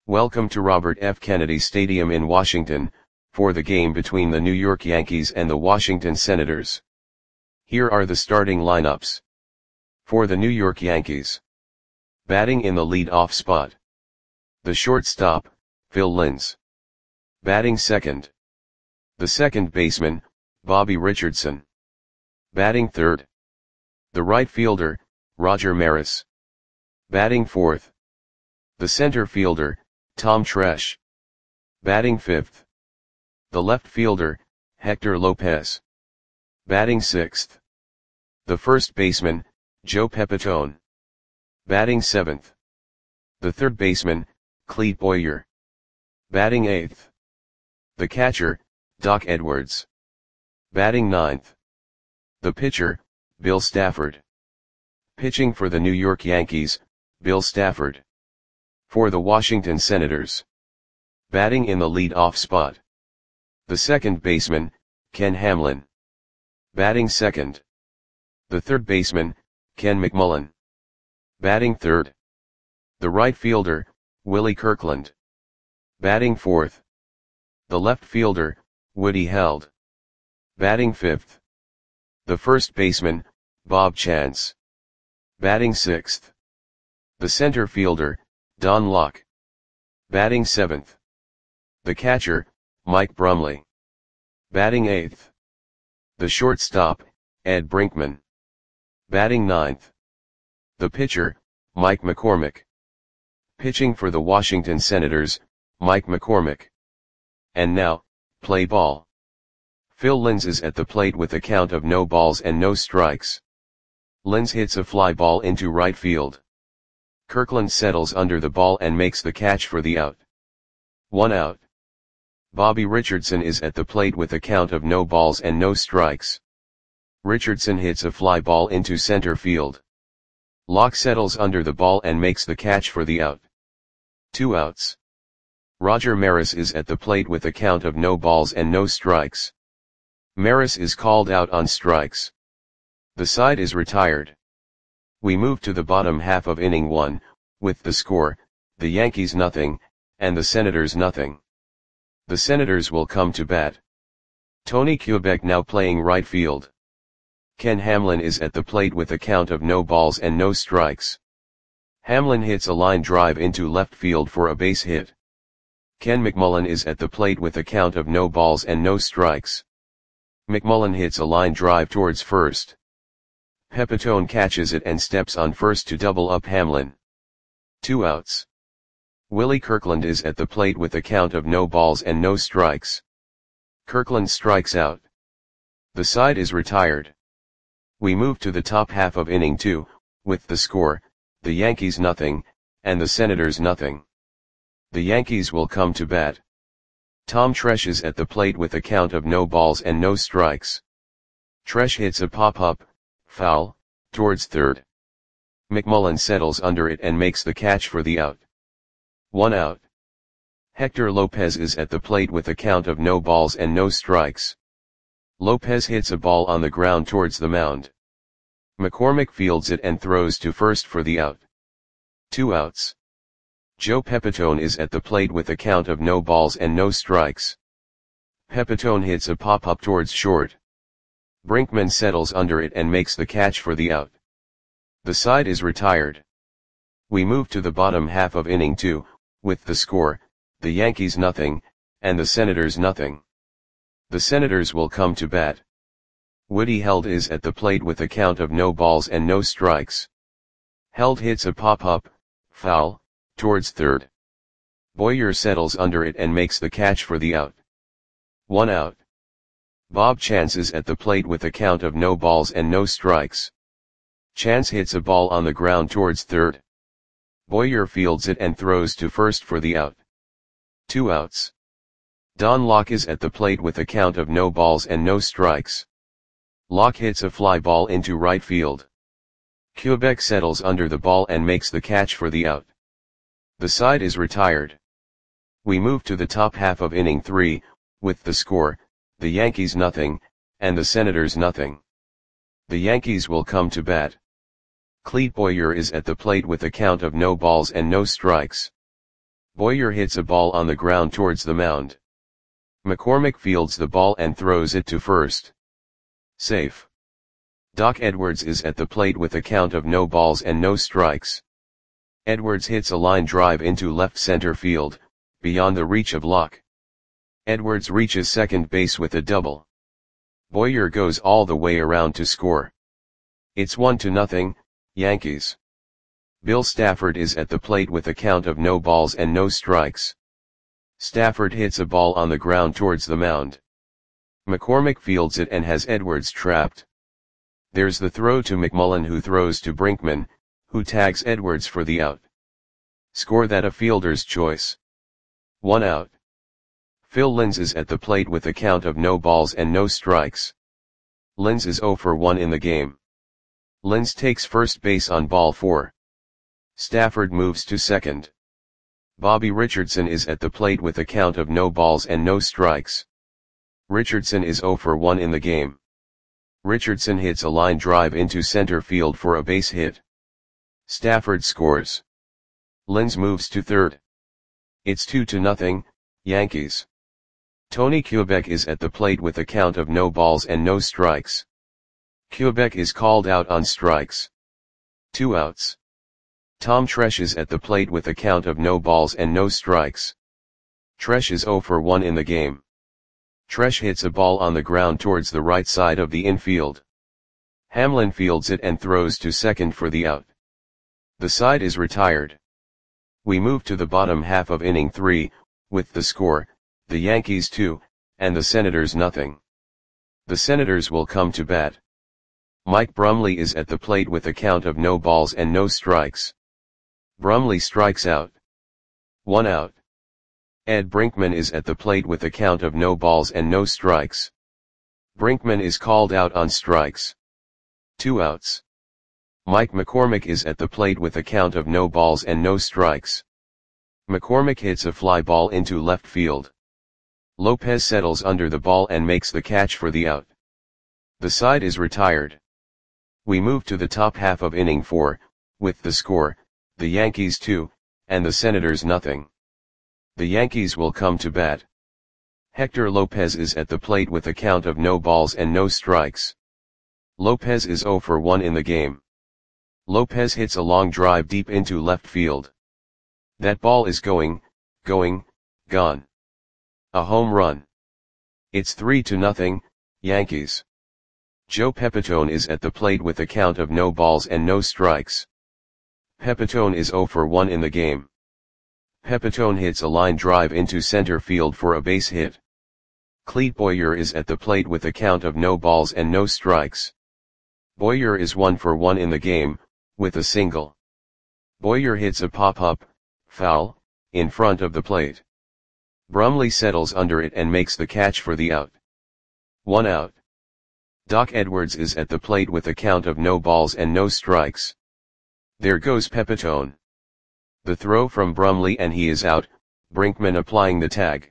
Welcome to Robert F. Kennedy Stadium in Washington, for the game between the New York Yankees and the Washington Senators. Here are the starting lineups. For the New York Yankees. Batting in the lead-off spot. The shortstop, Phil Linz. Batting second. The second baseman, Bobby Richardson. Batting third. The right fielder, Roger Maris. Batting fourth. The center fielder, Tom Tresh. Batting fifth. The left fielder, Hector Lopez. Batting sixth. The first baseman, Joe Pepitone. Batting seventh. The third baseman, Clete Boyer. Batting eighth. The catcher, Doc Edwards. Batting ninth. The pitcher, Bill Stafford. Pitching for the New York Yankees, Bill Stafford. For the Washington Senators. Batting in the lead-off spot. The second baseman, Ken Hamlin. Batting second. The third baseman, Ken McMullen. Batting third. The right fielder, Willie Kirkland. Batting fourth. The left fielder, Woody Held. Batting fifth. The first baseman, Bob Chance. Batting sixth. The center fielder, Don Locke. Batting seventh. The catcher, Mike Brumley. Batting eighth. The shortstop, Ed Brinkman. Batting ninth. The pitcher, Mike McCormick. Pitching for the Washington Senators, Mike McCormick. And now, play ball. Phil Linz is at the plate with a count of no balls and no strikes. Linz hits a fly ball into right field. Kirkland settles under the ball and makes the catch for the out. 1 out. Bobby Richardson is at the plate with a count of no balls and no strikes. Richardson hits a fly ball into center field. Locke settles under the ball and makes the catch for the out. 2 outs. Roger Maris is at the plate with a count of no balls and no strikes. Maris is called out on strikes. The side is retired. We move to the bottom half of inning 1, with the score, the Yankees nothing, and the Senators nothing. The Senators will come to bat. Tony Kubek now playing right field. Ken Hamlin is at the plate with a count of no balls and no strikes. Hamlin hits a line drive into left field for a base hit. Ken McMullen is at the plate with a count of no balls and no strikes. McMullen hits a line drive towards first. Pepitone catches it and steps on first to double up Hamlin. 2 outs. Willie Kirkland is at the plate with a count of no balls and no strikes. Kirkland strikes out. The side is retired. We move to the top half of inning 2, with the score, the Yankees nothing, and the Senators nothing. The Yankees will come to bat. Tom Tresh is at the plate with a count of no balls and no strikes. Tresh hits a pop-up, foul, towards third. McMullen settles under it and makes the catch for the out. 1 out. Hector Lopez is at the plate with a count of no balls and no strikes. Lopez hits a ball on the ground towards the mound. McCormick fields it and throws to first for the out. 2 outs. Joe Pepitone is at the plate with a count of no balls and no strikes. Pepitone hits a pop-up towards short. Brinkman settles under it and makes the catch for the out. The side is retired. We move to the bottom half of inning 2, with the score, the Yankees nothing, and the Senators nothing. The Senators will come to bat. Woody Held is at the plate with a count of no balls and no strikes. Held hits a pop-up, foul, towards third. Boyer settles under it and makes the catch for the out. 1 out. Bob Chance is at the plate with a count of no balls and no strikes. Chance hits a ball on the ground towards third. Boyer fields it and throws to first for the out. 2 outs. Don Locke is at the plate with a count of no balls and no strikes. Locke hits a fly ball into right field. Kubek settles under the ball and makes the catch for the out. The side is retired. We move to the top half of inning 3, with the score, the Yankees nothing, and the Senators nothing. The Yankees will come to bat. Clete Boyer is at the plate with a count of no balls and no strikes. Boyer hits a ball on the ground towards the mound. McCormick fields the ball and throws it to first. Safe. Doc Edwards is at the plate with a count of no balls and no strikes. Edwards hits a line drive into left center field, beyond the reach of Locke. Edwards reaches second base with a double. Boyer goes all the way around to score. It's 1-0, Yankees. Bill Stafford is at the plate with a count of no balls and no strikes. Stafford hits a ball on the ground towards the mound. McCormick fields it and has Edwards trapped. There's the throw to McMullen, who throws to Brinkman, who tags Edwards for the out. Score that a fielder's choice. 1 out. Phil Linz is at the plate with a count of no balls and no strikes. Linz is 0 for 1 in the game. Linz takes first base on ball 4. Stafford moves to second. Bobby Richardson is at the plate with a count of no balls and no strikes. Richardson is 0 for 1 in the game. Richardson hits a line drive into center field for a base hit. Stafford scores. Linz moves to third. It's 2-0, Yankees. Tony Kubek is at the plate with a count of no balls and no strikes. Kubek is called out on strikes. 2 outs. Tom Tresh is at the plate with a count of no balls and no strikes. Tresh is 0 for 1 in the game. Tresh hits a ball on the ground towards the right side of the infield. Hamlin fields it and throws to second for the out. The side is retired. We move to the bottom half of inning 3, with the score, the Yankees 2, and the Senators nothing. The Senators will come to bat. Mike Brumley is at the plate with a count of no balls and no strikes. Brumley strikes out. 1 out. Ed Brinkman is at the plate with a count of no balls and no strikes. Brinkman is called out on strikes. 2 outs. Mike McCormick is at the plate with a count of no balls and no strikes. McCormick hits a fly ball into left field. Lopez settles under the ball and makes the catch for the out. The side is retired. We move to the top half of inning 4, with the score, the Yankees 2, and the Senators nothing. The Yankees will come to bat. Hector Lopez is at the plate with a count of no balls and no strikes. Lopez is 0 for 1 in the game. Lopez hits a long drive deep into left field. That ball is gone. A home run. It's 3-0, Yankees. Joe Pepitone is at the plate with a count of no balls and no strikes. Pepitone is 0 for 1 in the game. Pepitone hits a line drive into center field for a base hit. Clete Boyer is at the plate with a count of no balls and no strikes. Boyer is 1 for 1 in the game, with a single. Boyer hits a pop-up, foul, in front of the plate. Brumley settles under it and makes the catch for the out. 1 out. Doc Edwards is at the plate with a count of no balls and no strikes. There goes Pepitone. The throw from Brumley and he is out, Brinkman applying the tag.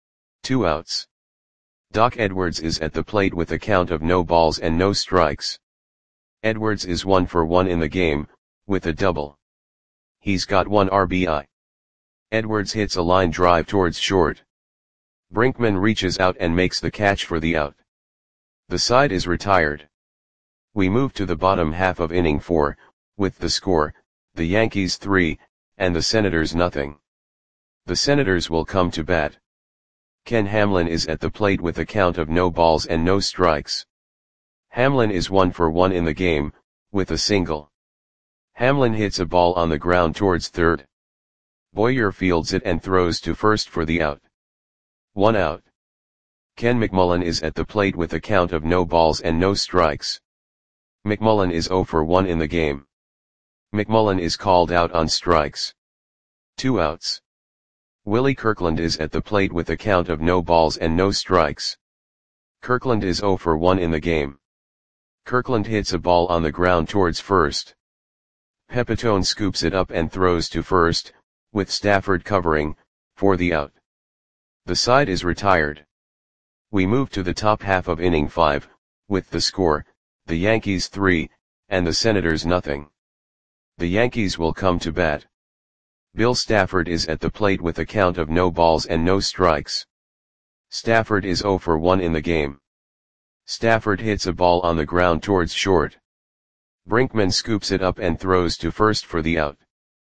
2 outs. Doc Edwards is at the plate with a count of no balls and no strikes. Edwards is 1 for 1 in the game, with a double. He's got 1 RBI. Edwards hits a line drive towards short. Brinkman reaches out and makes the catch for the out. The side is retired. We move to the bottom half of inning 4, with the score, the Yankees 3, and the Senators nothing. The Senators will come to bat. Ken Hamlin is at the plate with a count of no balls and no strikes. Hamlin is 1 for 1 in the game, with a single. Hamlin hits a ball on the ground towards third. Boyer fields it and throws to first for the out. 1 out. Ken McMullen is at the plate with a count of no balls and no strikes. McMullen is 0 for 1 in the game. McMullen is called out on strikes. 2 outs. Willie Kirkland is at the plate with a count of no balls and no strikes. Kirkland is 0 for 1 in the game. Kirkland hits a ball on the ground towards first. Pepitone scoops it up and throws to first, with Stafford covering, for the out. The side is retired. We move to the top half of inning 5, with the score, the Yankees 3, and the Senators nothing. The Yankees will come to bat. Bill Stafford is at the plate with a count of no balls and no strikes. Stafford is 0 for 1 in the game. Stafford hits a ball on the ground towards short. Brinkman scoops it up and throws to first for the out.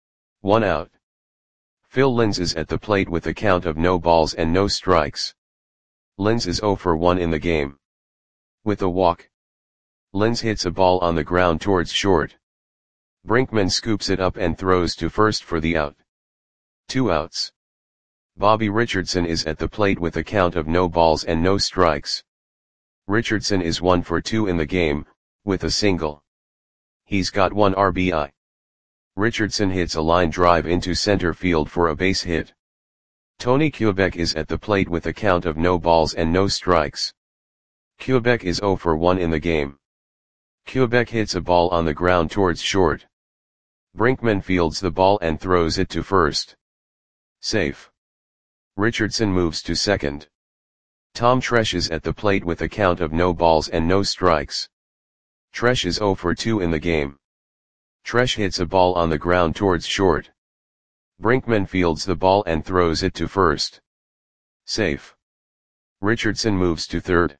1 out. Phil Linz is at the plate with a count of no balls and no strikes. Linz is 0 for 1 in the game. With a walk, Linz hits a ball on the ground towards short. Brinkman scoops it up and throws to first for the out. 2 outs. Bobby Richardson is at the plate with a count of no balls and no strikes. Richardson is 1 for 2 in the game, with a single. He's got 1 RBI. Richardson hits a line drive into center field for a base hit. Tony Kubek is at the plate with a count of no balls and no strikes. Kubek is 0 for 1 in the game. Kubek hits a ball on the ground towards short. Brinkman fields the ball and throws it to first. Safe. Richardson moves to second. Tom Tresh is at the plate with a count of no balls and no strikes. Tresh is 0 for 2 in the game. Tresh hits a ball on the ground towards short. Brinkman fields the ball and throws it to first. Safe. Richardson moves to third.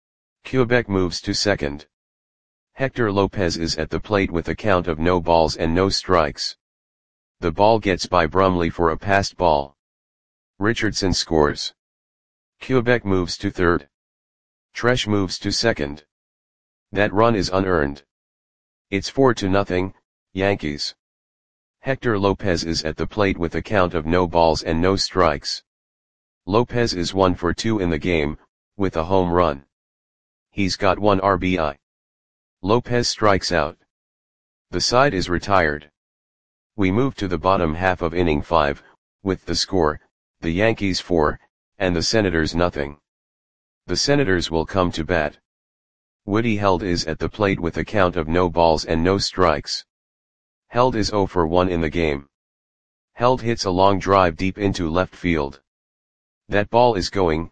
Kubek moves to second. Hector Lopez is at the plate with a count of no balls and no strikes. The ball gets by Brumley for a passed ball. Richardson scores. Kubek moves to third. Tresh moves to second. That run is unearned. It's 4-0, Yankees. Hector Lopez is at the plate with a count of no balls and no strikes. Lopez is 1 for 2 in the game, with a home run. He's got 1 RBI. Lopez strikes out. The side is retired. We move to the bottom half of inning 5, with the score, the Yankees 4, and the Senators nothing. The Senators will come to bat. Woody Held is at the plate with a count of no balls and no strikes. Held is 0 for 1 in the game. Held hits a long drive deep into left field. That ball is gone.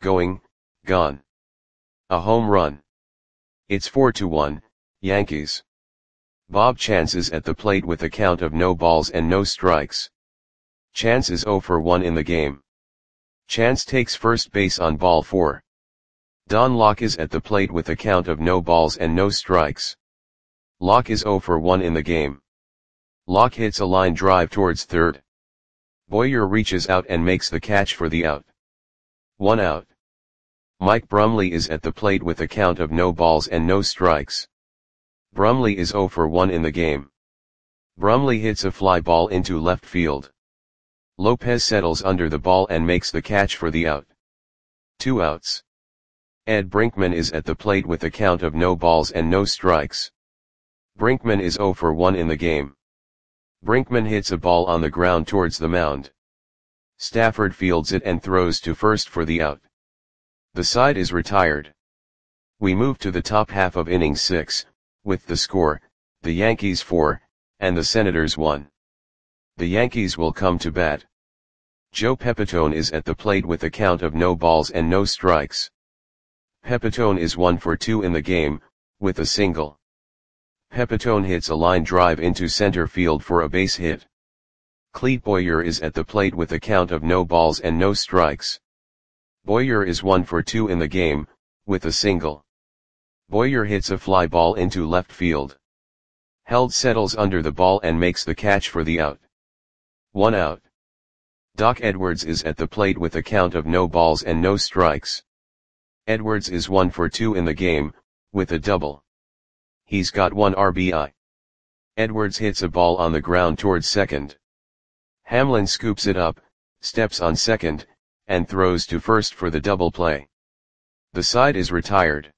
A home run. It's 4-1, Yankees. Bob Chance is at the plate with a count of no balls and no strikes. Chance is 0 for 1 in the game. Chance takes first base on ball 4. Don Locke is at the plate with a count of no balls and no strikes. Locke is 0 for 1 in the game. Locke hits a line drive towards third. Boyer reaches out and makes the catch for the out. 1 out. Mike Brumley is at the plate with a count of no balls and no strikes. Brumley is 0 for 1 in the game. Brumley hits a fly ball into left field. Lopez settles under the ball and makes the catch for the out. 2 outs. Ed Brinkman is at the plate with a count of no balls and no strikes. Brinkman is 0 for 1 in the game. Brinkman hits a ball on the ground towards the mound. Stafford fields it and throws to first for the out. The side is retired. We move to the top half of inning 6, with the score, the Yankees 4, and the Senators 1. The Yankees will come to bat. Joe Pepitone is at the plate with a count of no balls and no strikes. Pepitone is 1 for 2 in the game, with a single. Pepitone hits a line drive into center field for a base hit. Clete Boyer is at the plate with a count of no balls and no strikes. Boyer is 1 for 2 in the game, with a single. Boyer hits a fly ball into left field. Held settles under the ball and makes the catch for the out. 1 out. Doc Edwards is at the plate with a count of no balls and no strikes. Edwards is 1 for 2 in the game, with a double. He's got 1 RBI. Edwards hits a ball on the ground towards second. Hamlin scoops it up, steps on second, and throws to first for the double play. The side is retired.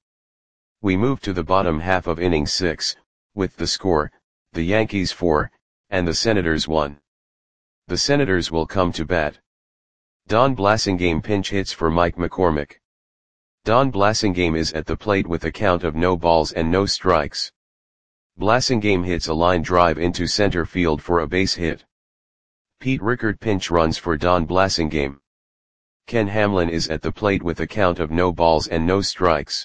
We move to the bottom half of inning 6, with the score, the Yankees 4, and the Senators 1. The Senators will come to bat. Don Blasingame pinch hits for Mike McCormick. Don Blasingame is at the plate with a count of no balls and no strikes. Blasingame hits a line drive into center field for a base hit. Pete Rickard pinch runs for Don Blasingame. Ken Hamlin is at the plate with a count of no balls and no strikes.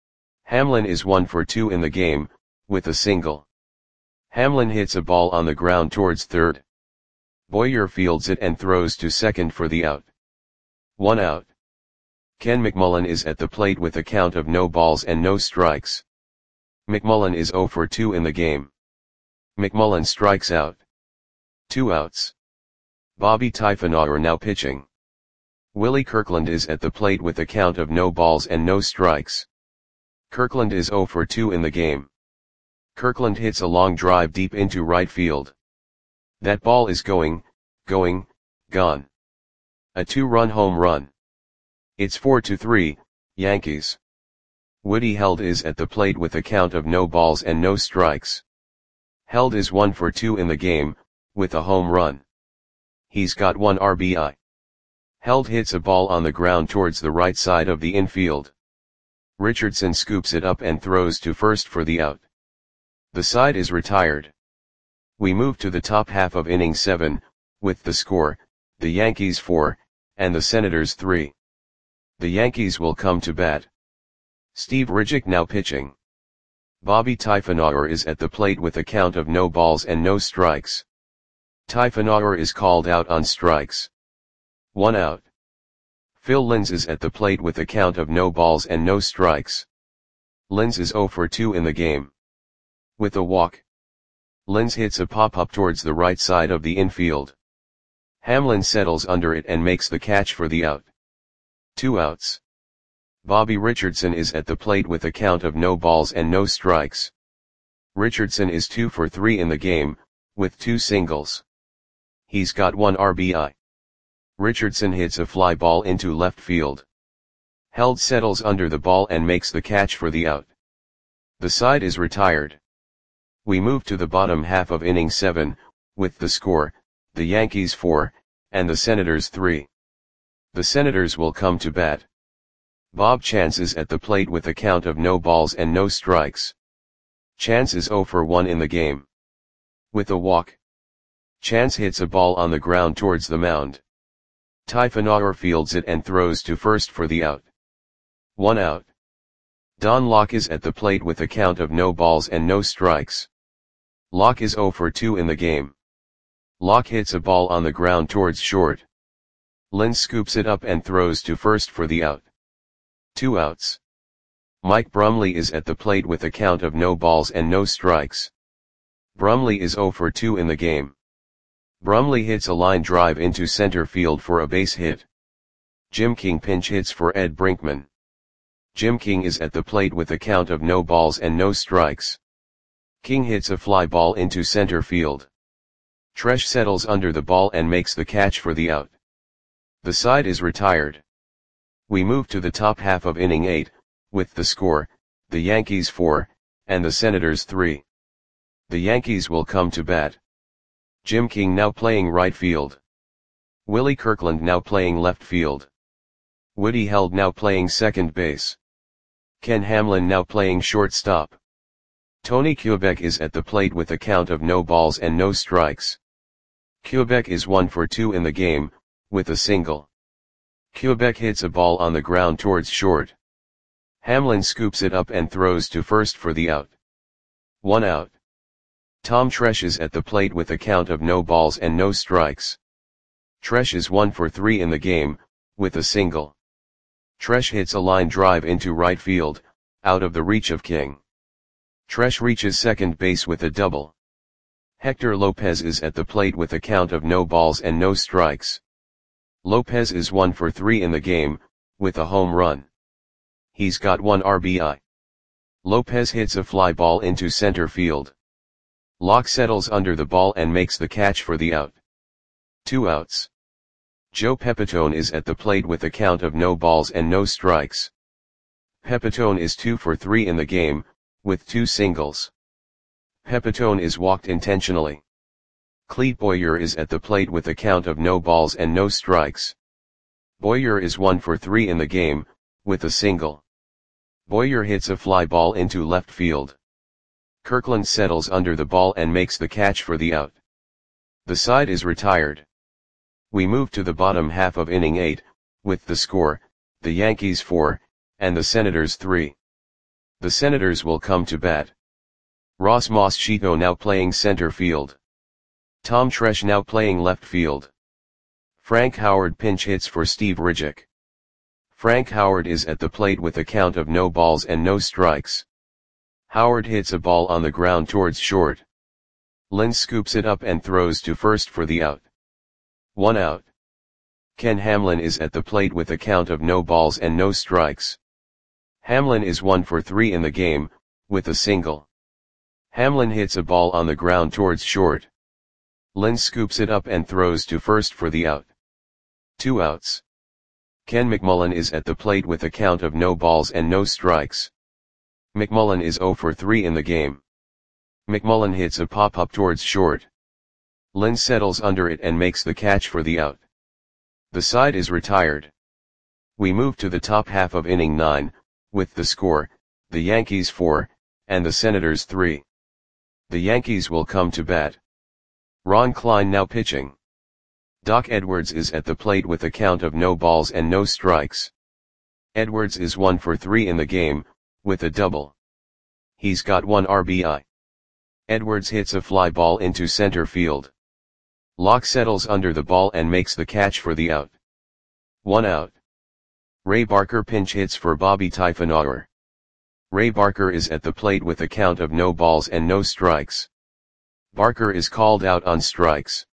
Hamlin is 1 for 2 in the game, with a single. Hamlin hits a ball on the ground towards third. Boyer fields it and throws to second for the out. 1 out. Ken McMullen is at the plate with a count of no balls and no strikes. McMullen is 0 for 2 in the game. McMullen strikes out. 2 outs. Bobby Typhonauer now pitching. Willie Kirkland is at the plate with a count of no balls and no strikes. Kirkland is 0 for 2 in the game. Kirkland hits a long drive deep into right field. That ball is gone. A 2-run home run. It's 4-3, Yankees. Woody Held is at the plate with a count of no balls and no strikes. Held is 1 for 2 in the game, with a home run. He's got 1 RBI. Held hits a ball on the ground towards the right side of the infield. Richardson scoops it up and throws to first for the out. The side is retired. We move to the top half of inning 7, with the score, the Yankees 4, and the Senators 3. The Yankees will come to bat. Steve Ridgick now pitching. Bobby Typhonauer is at the plate with a count of no balls and no strikes. Typhonauer is called out on strikes. 1 out. Phil Linz is at the plate with a count of no balls and no strikes. Linz is 0 for 2 in the game. With a walk. Linz hits a pop-up towards the right side of the infield. Hamlin settles under it and makes the catch for the out. 2 outs. Bobby Richardson is at the plate with a count of no balls and no strikes. Richardson is 2 for 3 in the game, with 2 singles. He's got 1 RBI. Richardson hits a fly ball into left field. Held settles under the ball and makes the catch for the out. The side is retired. We move to the bottom half of inning 7, with the score, the Yankees 4, and the Senators 3. The Senators will come to bat. Bob Chance is at the plate with a count of no balls and no strikes. Chance is 0 for 1 in the game. With a walk. Chance hits a ball on the ground towards the mound. Typhonauer fields it and throws to first for the out. 1 out. Don Locke is at the plate with a count of no balls and no strikes. Locke is 0 for 2 in the game. Locke hits a ball on the ground towards short. Linz scoops it up and throws to first for the out. 2 outs. Mike Brumley is at the plate with a count of no balls and no strikes. Brumley is 0 for 2 in the game. Brumley hits a line drive into center field for a base hit. Jim King pinch hits for Ed Brinkman. Jim King is at the plate with a count of no balls and no strikes. King hits a fly ball into center field. Tresh settles under the ball and makes the catch for the out. The side is retired. We move to the top half of inning 8, with the score, the Yankees 4, and the Senators 3. The Yankees will come to bat. Jim King now playing right field. Willie Kirkland now playing left field. Woody Held now playing second base. Ken Hamlin now playing shortstop. Tony Kubek is at the plate with a count of no balls and no strikes. Kubek is 1 for 2 in the game, with a single. Kubek hits a ball on the ground towards short. Hamlin scoops it up and throws to first for the out. 1 out. Tom Tresh is at the plate with a count of no balls and no strikes. Tresh is 1 for 3 in the game, with a single. Tresh hits a line drive into right field, out of the reach of King. Tresh reaches second base with a double. Hector Lopez is at the plate with a count of no balls and no strikes. Lopez is 1 for 3 in the game, with a home run. He's got 1 RBI. Lopez hits a fly ball into center field. Locke settles under the ball and makes the catch for the out. 2 outs. Joe Pepitone is at the plate with a count of no balls and no strikes. Pepitone is 2 for 3 in the game, with 2 singles. Pepitone is walked intentionally. Clete Boyer is at the plate with a count of no balls and no strikes. Boyer is 1 for 3 in the game, with a single. Boyer hits a fly ball into left field. Kirkland settles under the ball and makes the catch for the out. The side is retired. We move to the bottom half of inning 8, with the score, the Yankees 4, and the Senators 3. The Senators will come to bat. Ross Moschito now playing center field. Tom Tresh now playing left field. Frank Howard pinch hits for Steve Ridgick. Frank Howard is at the plate with a count of no balls and no strikes. Howard hits a ball on the ground towards short. Linz scoops it up and throws to first for the out. 1 out. Ken Hamlin is at the plate with a count of no balls and no strikes. Hamlin is 1 for 3 in the game, with a single. Hamlin hits a ball on the ground towards short. Linz scoops it up and throws to first for the out. 2 outs. Ken McMullen is at the plate with a count of no balls and no strikes. McMullen is 0 for 3 in the game. McMullen hits a pop-up towards short. Linz settles under it and makes the catch for the out. The side is retired. We move to the top half of inning 9, with the score, the Yankees 4, and the Senators 3. The Yankees will come to bat. Ron Klein now pitching. Doc Edwards is at the plate with a count of no balls and no strikes. Edwards is 1 for 3 in the game, with a double. He's got 1 RBI. Edwards hits a fly ball into center field. Locke settles under the ball and makes the catch for the out. 1 out. Ray Barker pinch hits for Bobby Tiefenauer. Ray Barker is at the plate with a count of no balls and no strikes. Barker is called out on strikes.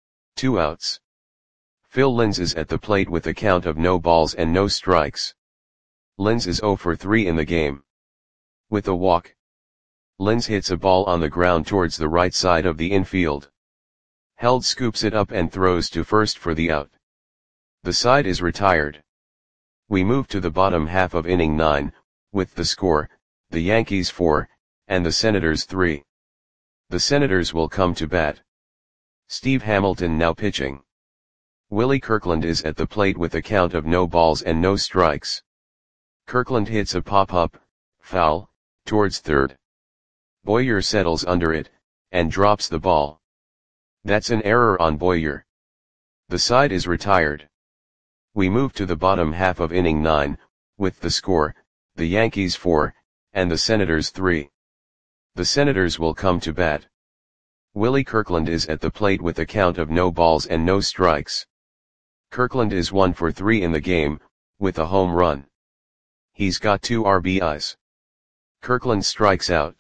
2 outs. Phil Linz is at the plate with a count of no balls and no strikes. Linz is 0 for 3 in the game. With a walk. Linz hits a ball on the ground towards the right side of the infield. Held scoops it up and throws to first for the out. The side is retired. We move to the bottom half of inning 9, with the score, the Yankees 4, and the Senators 3. The Senators will come to bat. Steve Hamilton now pitching. Willie Kirkland is at the plate with a count of no balls and no strikes. Kirkland hits a pop-up, foul, towards third. Boyer settles under it, and drops the ball. That's an error on Boyer. The side is retired. We move to the bottom half of inning 9, with the score, the Yankees 4, and the Senators 3. The Senators will come to bat. Willie Kirkland is at the plate with a count of no balls and no strikes. Kirkland is 1 for 3 in the game, with a home run. He's got 2 RBIs. Kirkland strikes out.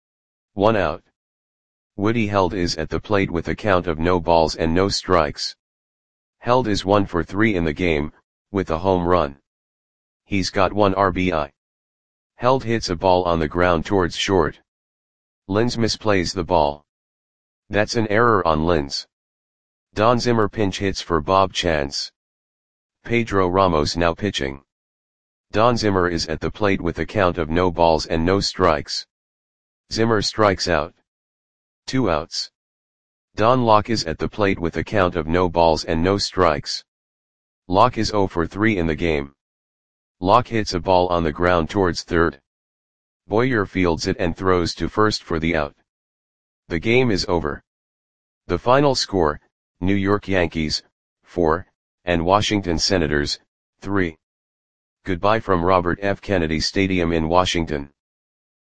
1 out. Woody Held is at the plate with a count of no balls and no strikes. Held is 1 for 3 in the game, with a home run. He's got 1 RBI. Held hits a ball on the ground towards short. Linz misplays the ball. That's an error on Linz. Don Zimmer pinch hits for Bob Chance. Pedro Ramos now pitching. Don Zimmer is at the plate with a count of no balls and no strikes. Zimmer strikes out. 2 outs. Don Locke is at the plate with a count of no balls and no strikes. Locke is 0 for 3 in the game. Locke hits a ball on the ground towards third. Boyer fields it and throws to first for the out. The game is over. The final score, New York Yankees, 4, and Washington Senators, 3. Goodbye from Robert F. Kennedy Stadium in Washington.